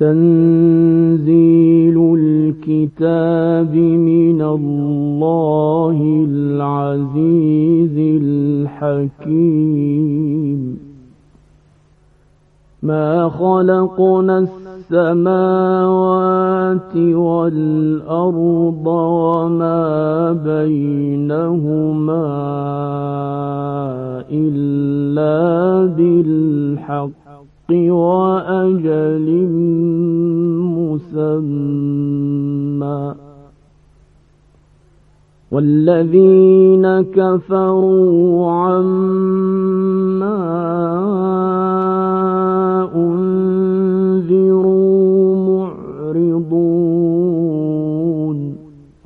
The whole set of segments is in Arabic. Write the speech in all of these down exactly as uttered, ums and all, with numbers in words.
تنزيل الكتاب من الله العزيز الحكيم. ما خلقنا السماوات والأرض وما بينهما إلا بالحق وأجل مسمى. والذين كفروا عما أنذروا معرضون.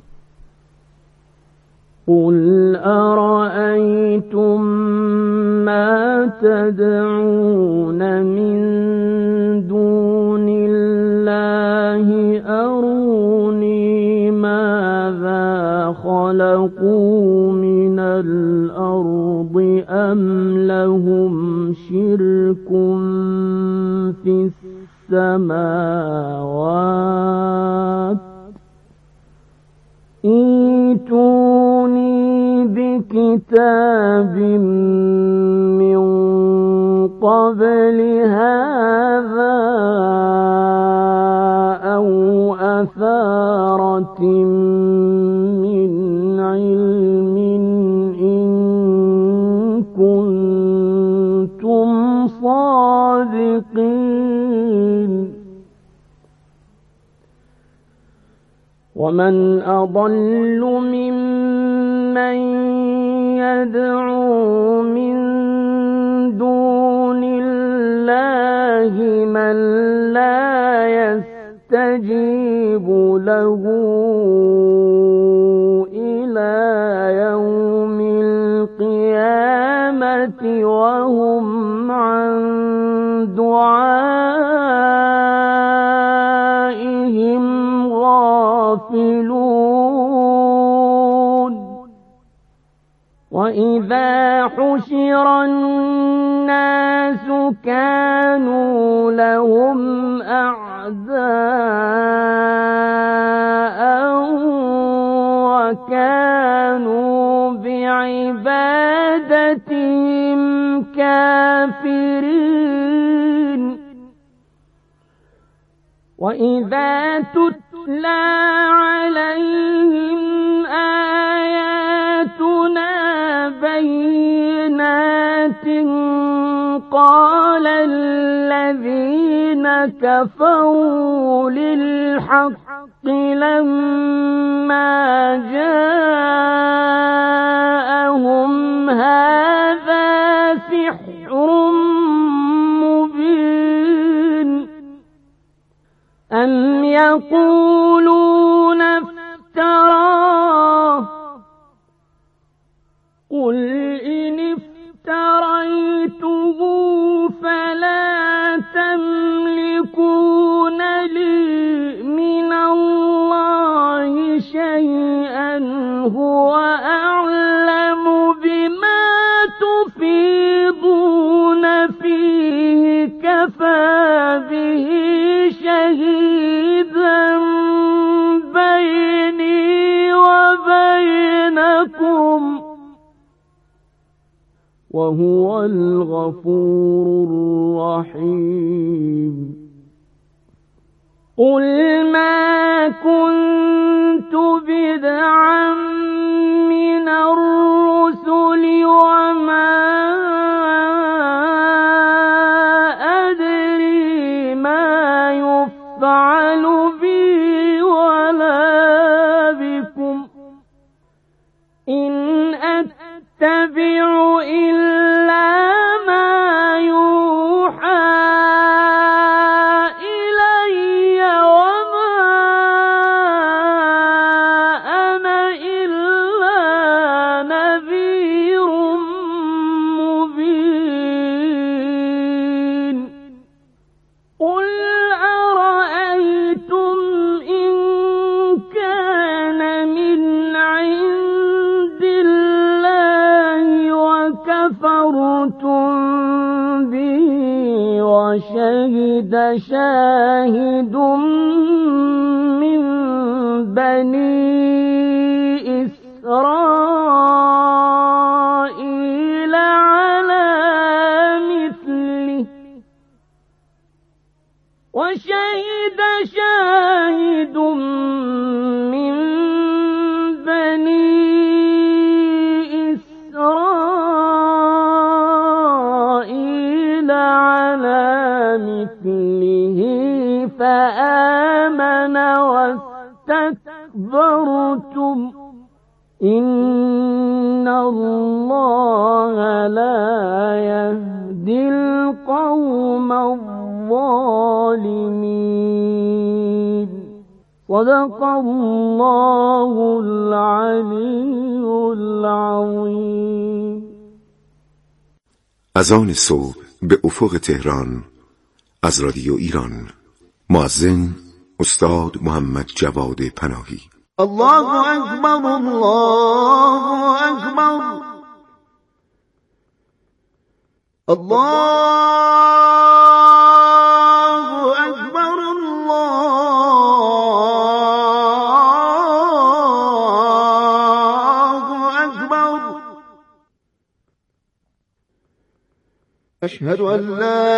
قل أرأيتم ما تدعون من دون الله أروني ماذا خلقوا من الأرض أم لهم شرك في السماوات ائتوني بكتاب من قبل هذا أو أثارة من علم إن كنتم صادقين. ومن أضل ممن يدعو من دون الله من لا يستجيب له إلى يوم القيامة وهم عن دعائهم غافلون. وإذا حشر الناس كانوا لهم أعداء وكانوا بعبادتهم كافرين. وإذا تتلى عليهم آياتنا بينات قال الذين كفروا للحق لما جاءهم هذا سحر مبين. أم يقولون افتراه قل إن افتريته فلا تملكون لي من الله شيئا هو أعلم بما تفيضون فيه كفى به شهيدا بيني وبينكم وهو الغفور الرحيم. قل ما كنت بدعا من الرسل وما أدري ما يفعل بي ولا بكم إن أتبع إلا ما يوحى إلي وما أنا إلا نذير وشهد شاهد من بني إسرائيل على مثله وشهد شاهد من بني إسرائيل على مثله فآمن واستكبرتم إن الله لا يهدي القوم الظالمين. صدق الله العلي العظيم. از آن صبح به افق تهران از رادیو ایران. مؤذن استاد محمد جواد پناهی. الله اکبر الله اکبر الله اکبر الله اکبر اشهد ان لا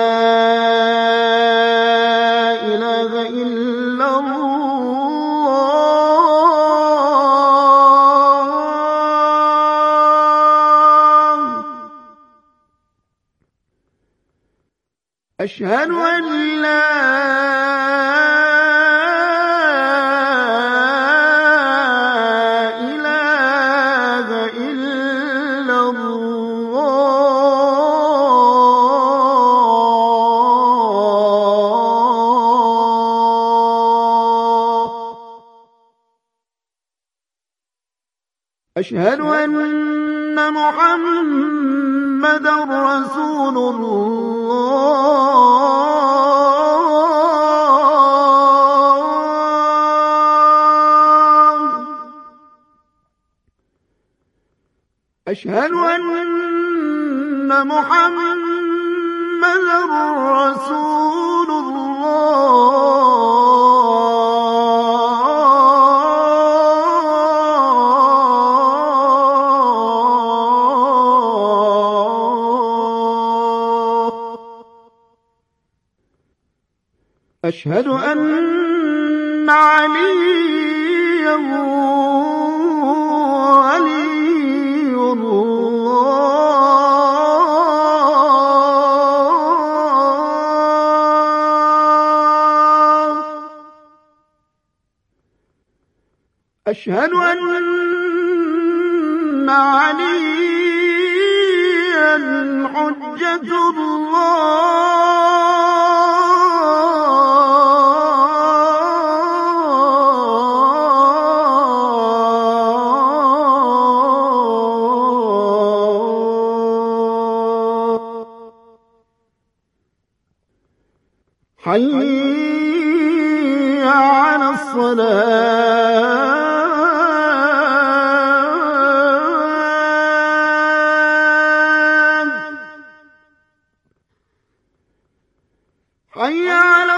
اله الا الله أشهد أن لا إله إلا الله أشهد أن محمدا رسول الله أشهد أن محمدا رسول الله أشهد أن عليا ولي الله أشهد أن عليا حجة الله حي على الصلاة حي على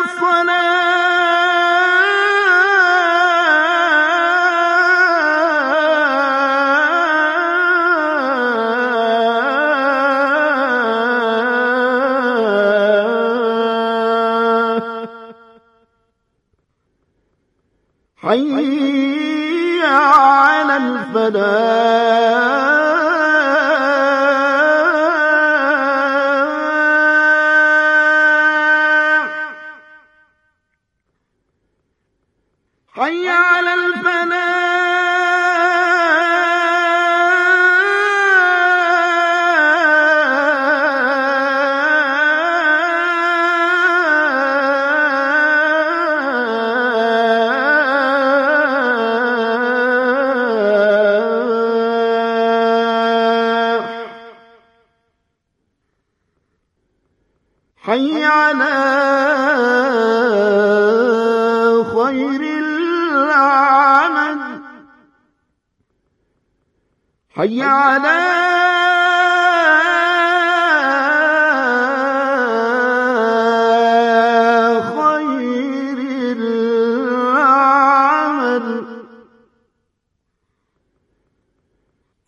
حي على الفلاح حي على حي على خير العمل حي على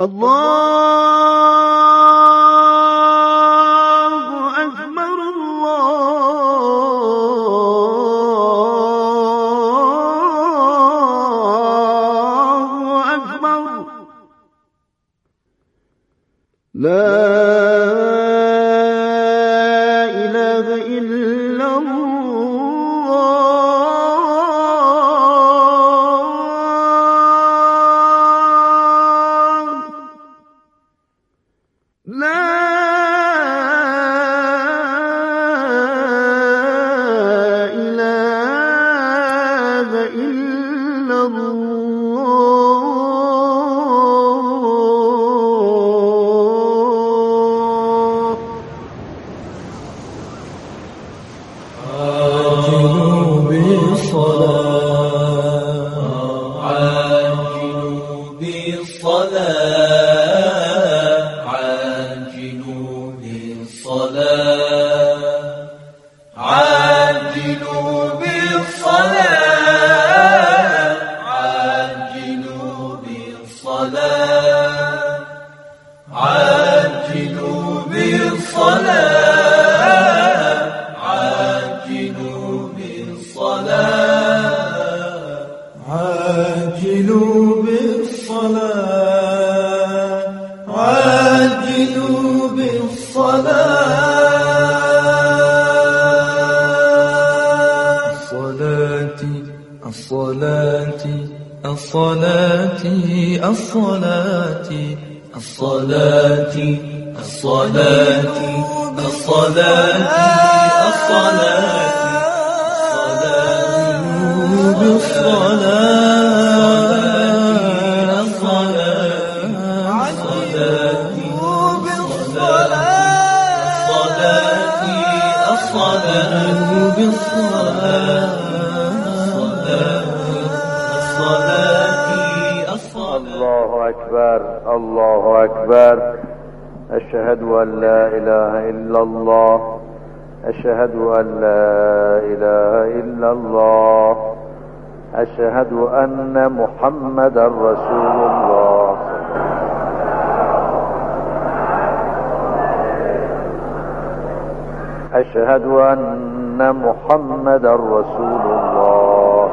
الله أكبر الله أكبر لا إله إلا الله لا إله إلا الله عاجلوا بالصلاة عاجلوا بالصلاة عاجلوا بالصلاة عاجلوا بالصلاة عاجلوا بالصلاة عاجلوا بالصلاة عاجلوا بالصلاة عاجلوا بالصلاة عاجلوا بالصلاة الصلاة الصلاة الصلاة الصلاة الصلاة الصلاة الصلاة الله أكبر الله أكبر أشهد أن لا إله إلا الله أشهد أن لا إله إلا الله أشهد أن محمدا رسول الله أشهد أن محمدا رسول الله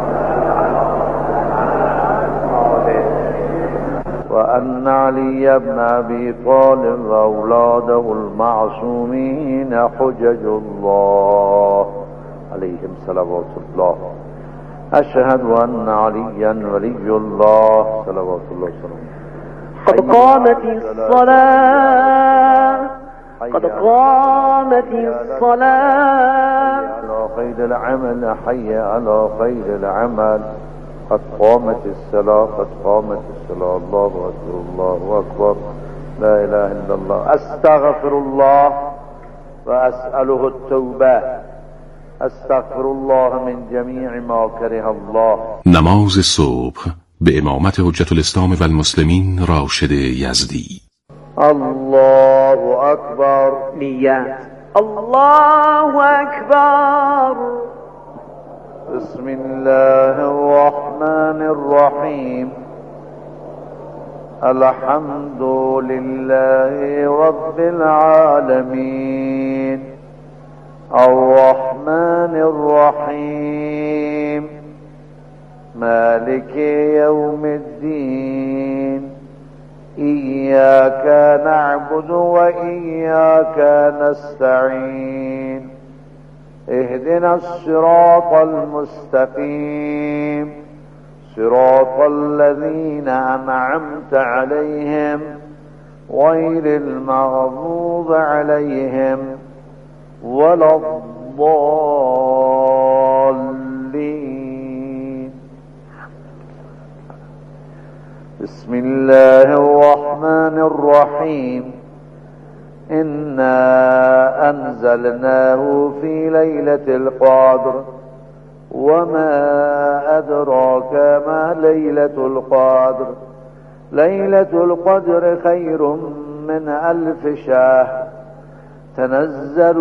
وأن علي بن أبي طالب وأولاده المعصومين حجج الله عليهم صلوات الله أشهد أن عليا ولي الله صلوات الله وسلامه قد قامت الصلاة قد قامت الصلاة حي على خير العمل حي على خير العمل قد قامت الصلاة قد قامت الصلاة الله أكبر الله أكبر لا إله إلا الله أستغفر الله وأسأله التوبة أستغفر الله من جميع ما كره الله. نماز صبح به امامت حجت الاسلام و المسلمین راشد یزدی. الله أكبر. نیت. الله أكبر. بسم الله الرحمن الرحيم. الحمد لله رب العالمين الرحمن الرحيم مالك يوم الدين إياك نعبد وإياك نستعين اهدنا الصراط المستقيم صراط الذين أنعمت عليهم غير المغضوب عليهم ولا الضالين. بسم الله الرحمن الرحيم. إنا أنزلناه في ليلة القدر وما أدراك ما ليلة القدر ليلة القدر خير من ألف شهر تنزل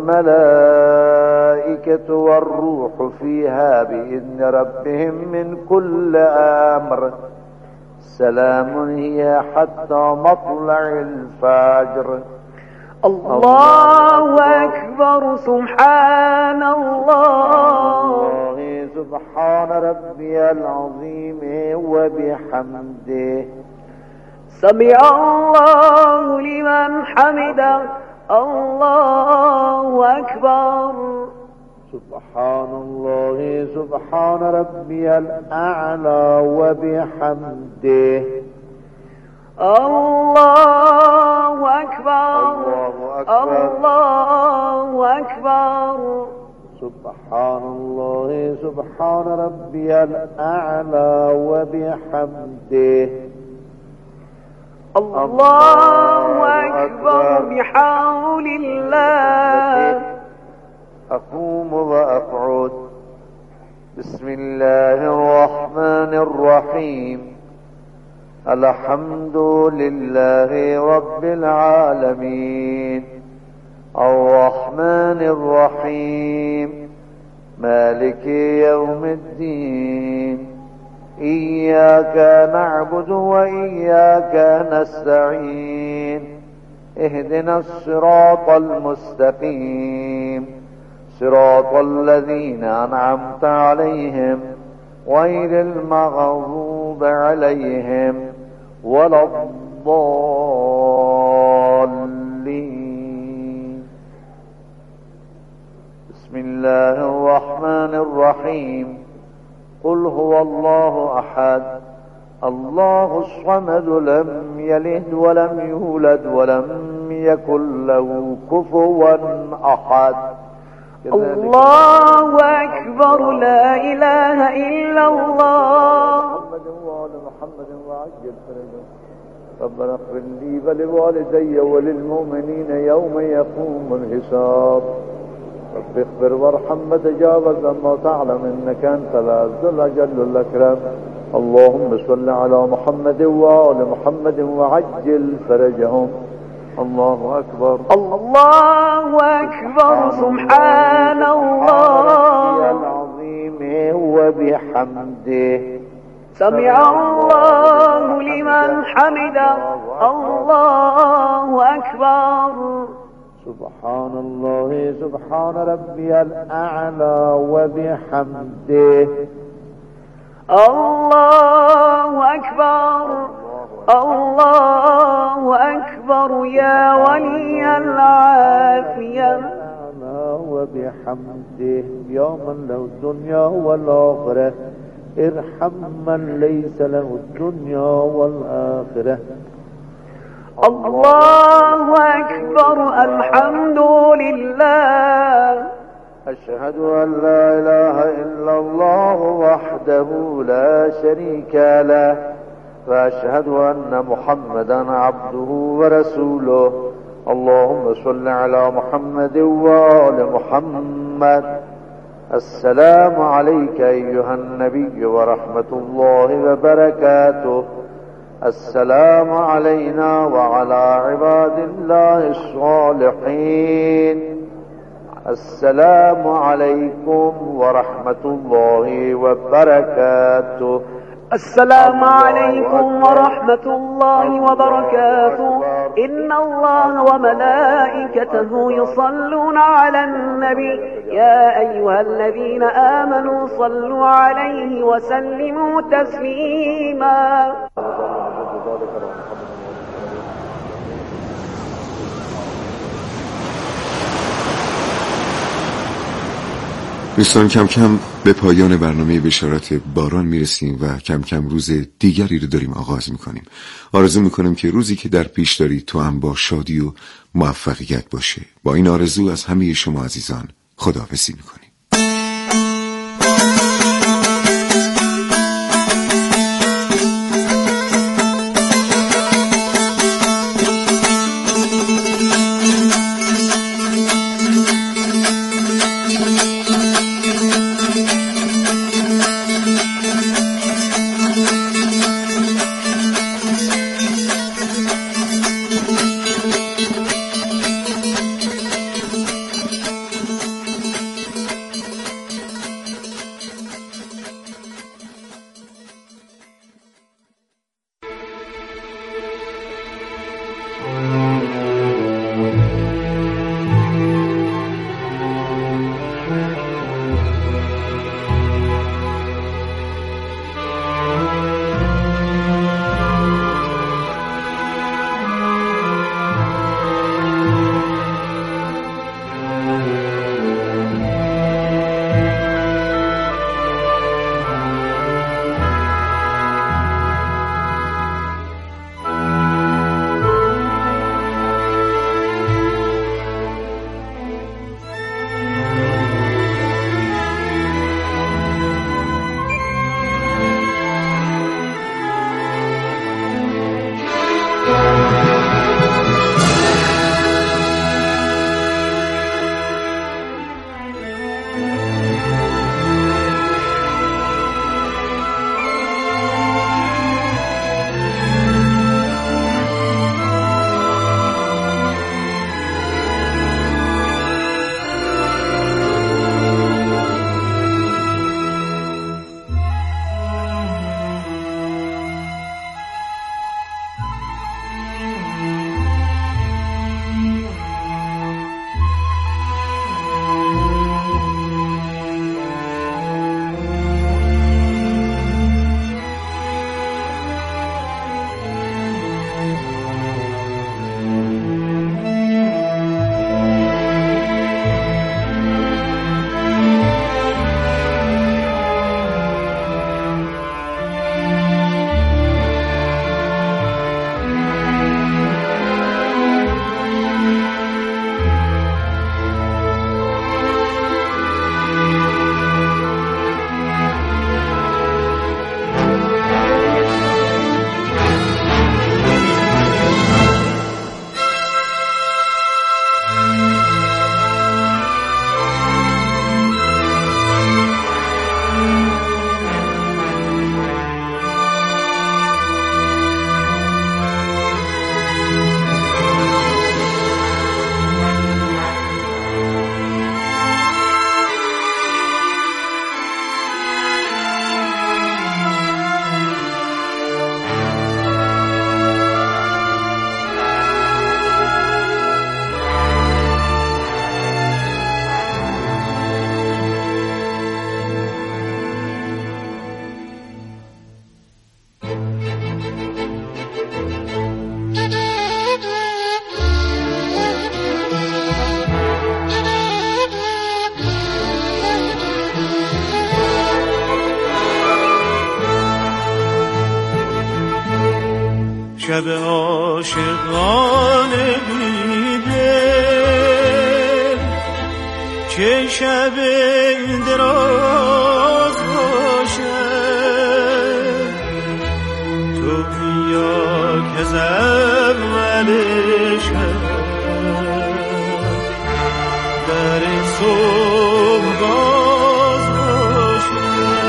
الملائكة والروح فيها بإذن ربهم من كل أمر سلام هي حتى مطلع الفجر. الله أكبر. سبحان الله. سبحان ربي العظيم وبحمده. سمع الله لمن حمده. الله أكبر. سبحان الله. سبحان ربي الأعلى وبحمده. الله أكبر. الله أكبر. سبحان الله. سبحان ربي الأعلى وبحمده. الله أكبر. بحول الله. أقوم وأقعد. بسم الله الرحمن الرحيم. الحمد لله رب العالمين الرحمن الرحيم مالك يوم الدين إياك نعبد وإياك نستعين اهدنا الصراط المستقيم صراط الذين أنعمت عليهم غير المغضوب عليهم ولا الضالين. بسم الله الرحمن الرحيم. قل هو الله أحد الله الصمد لم يلد ولم يولد ولم يكن له كفوا أحد. الله أكبر. لا إله إلا الله. محمد وآل محمد وعجل فرجهم. ربنا اغفر لي ولوالدي وللمؤمنين يوم يقوم الحساب. رب اغفر وارحم وتجاوز عما تعلم إنك أنت العز الأجل الأكرم. اللهم صل على محمد وآل محمد وعجل فرجهم. الله أكبر. الله أكبر. سبحان الله العظيم وبحمده. سمع الله لمن حمده. الله أكبر. سبحان الله. سبحان ربي الأعلى وبحمده. الله أكبر. الله أكبر. يا ولي العافية. وبحمده. يا من له الدنيا والآخرة ارحم من ليس له الدنيا والآخرة. الله أكبر. الحمد لله. أشهد أن لا إله إلا الله وحده لا شريك له وأشهد أن محمدا عبده ورسوله. اللهم صل على محمد وآل محمد. السلام عليك أيها النبي ورحمة الله وبركاته. السلام علينا وعلى عباد الله الصالحين. السلام عليكم ورحمة الله وبركاته. السلام عليكم ورحمة الله وبركاته. إن الله وملائكته يصلون على النبي يا أيها الذين آمنوا صلوا عليه وسلموا تسليما. دوستان کم کم به پایان برنامه بشارت باران میرسیم و کم کم روز دیگری رو داریم آغاز میکنیم. آرزو میکنم که روزی که در پیش دارید تو هم با شادی و موفقیت باشه. با این آرزو از همه شما عزیزان خداحافظی میکنیم. شب عاشقانه بیدل چه شب دراز باشه تو بیا که از اول شب در صبح باز باشه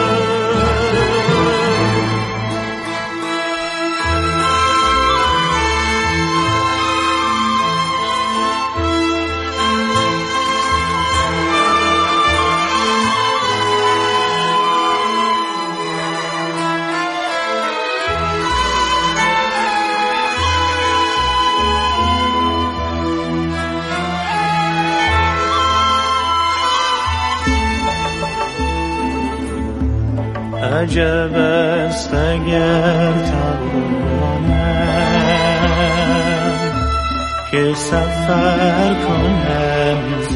عجب است اگر توانم که سفر کنم ز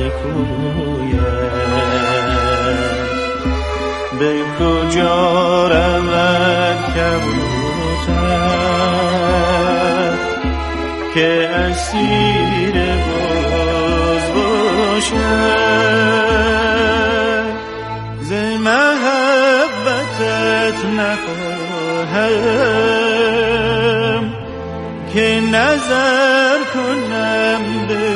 کویت به کجا رود کبوتر که اسیر باز باشد ز محبتت نخواهم که نظر کنم به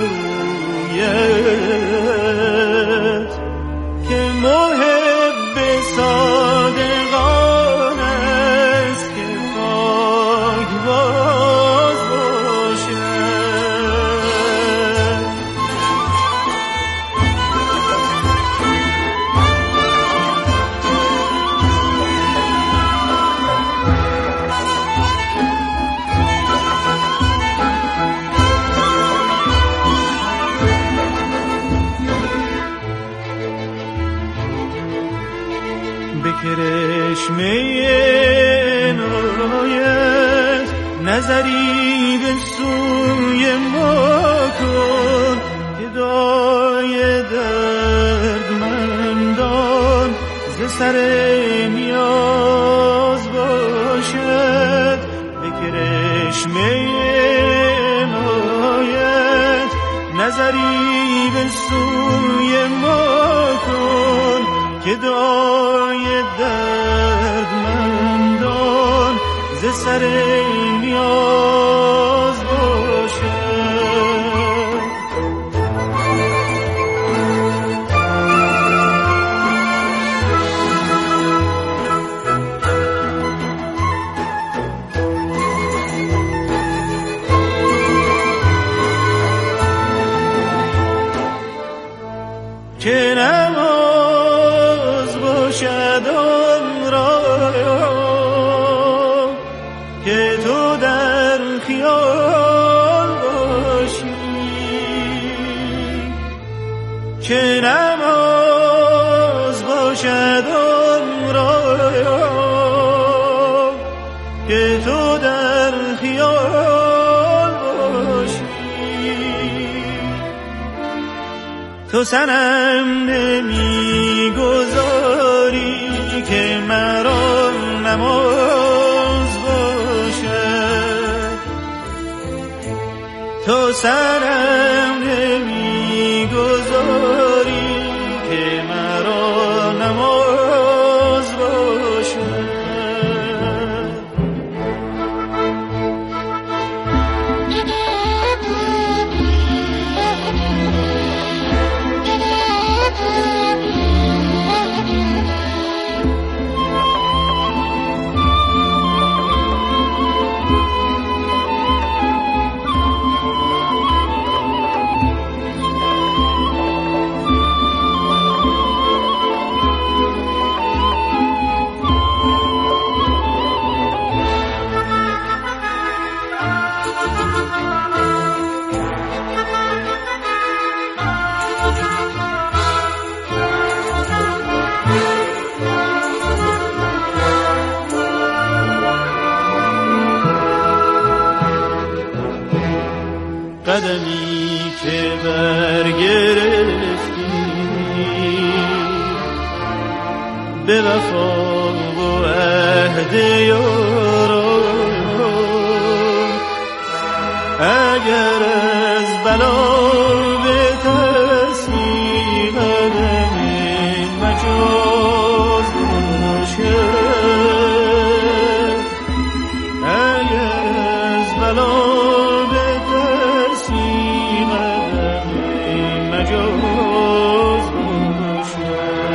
رویت که محب صادقان است که پاک باز باشد به کرشمه عنایت نظری به سوی ما کن که دای دردمندان ز سر نیاز باشد به کرشمه عنایت نظری به سوی ما کن که دای دردمندان ز سر نیاز باشد چه نماز باشد آن را که تو در خیال باشی چه نماز باشد آن را که تو در خیال باشی تو سنم نمی گذاری که مرا نماز باشد تو سنم نمی گذاری که مرا نماز باشد قدمی که برگرفتی به وفا و عهد یاران اگر از بلا به تصمیم قدمی مجاز باشه، اگر از بلا به تصمیم قدمی مجاز باشه.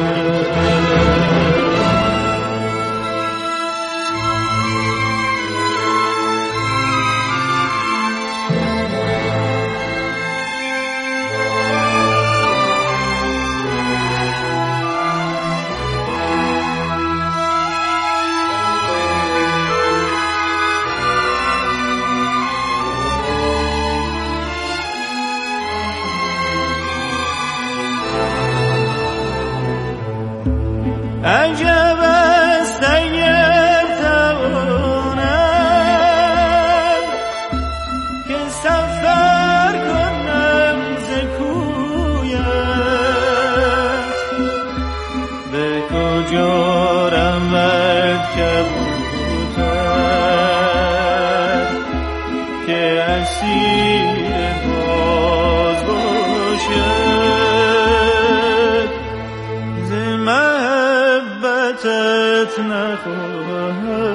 عجب است اگر توانم که سفر کنم ز کویت، به کجا رود کبوتر که اسیر باز باشد، ز محبتت نخواهم